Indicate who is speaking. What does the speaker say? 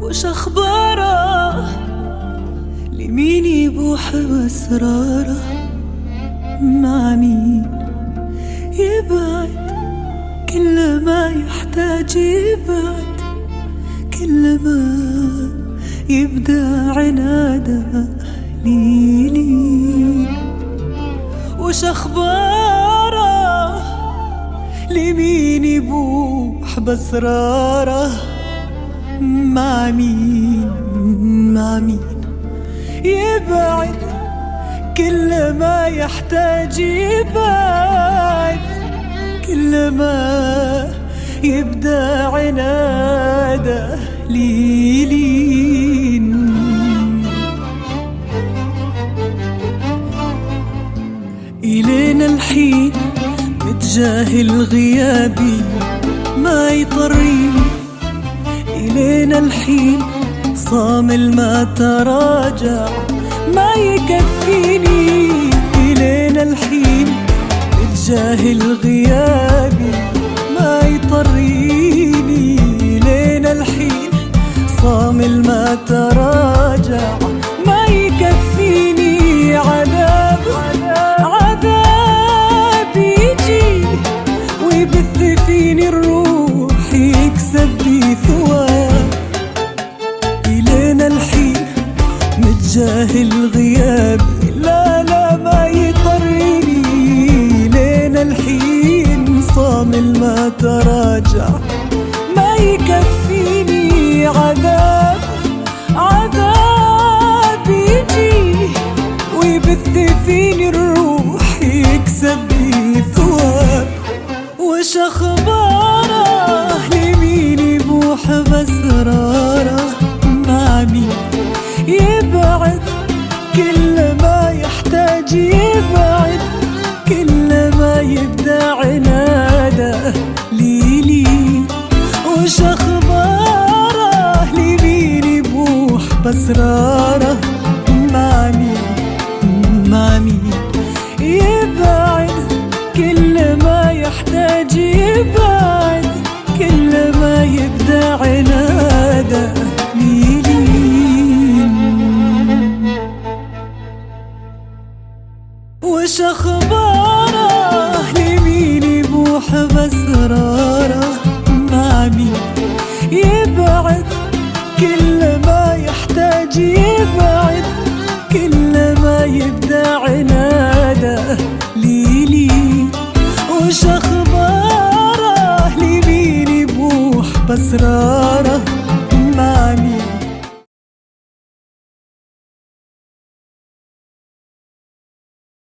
Speaker 1: وش أخباره؟ لمين يبوح بأسراره؟ مع مين يبعد؟ كل ما يحتاج يبعد، كل ما يبدأ عناده ليلي. وش أخباره؟ لمين يبوح بأسراره؟ مع مين يبعد؟ كل ما يحتاج يبعد، كل ما يبدأ عناده ليلين. إلينا الحين متجاهل غيابي ما يطريني، إلينا الحين صامل ما تراجع ما يكفيني. إلينا الحين متجاهل غيابي ما يطريني، إلينا الحين صامل ما تراجع ما يكفيني. عذاب يجي ويبث فيني الروح يكسب بي ثواب. إلينا الحين متجاهل غيابي لا ما يطريني، إلينا الحين صامل ما تراجع ما يكفيني. عذاب يجي ويبث فيني الروح يكسب بي ثواب. وش أخباره؟ لمين يبوح بأسراره؟ مع مين يبعد؟ كل ما يحتاج يبعد، كل ما يبدأ عناده ليلي. وش أخباره؟ لمين يبوح بأسراره؟ مع مين يبعد؟ كل ما يحتاج يبعد، كل ما يبدأ عناده ليلين. وش أخباره؟ لمين يبوح بأسراره؟ مع مين يبعد؟ كل ما يحتاج يبعد، كل ما يبدأ عناده ليلي. وش أخباره؟ لمين يبوح بأسراره؟